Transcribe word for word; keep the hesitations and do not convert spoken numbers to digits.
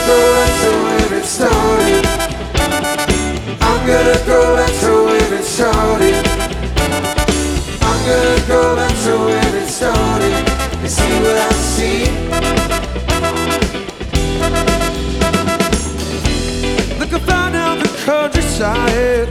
go back to where it started. I'm gonna go back to where it started. I'm gonna go back to where it started and see what I see. Look, I found out the countryside.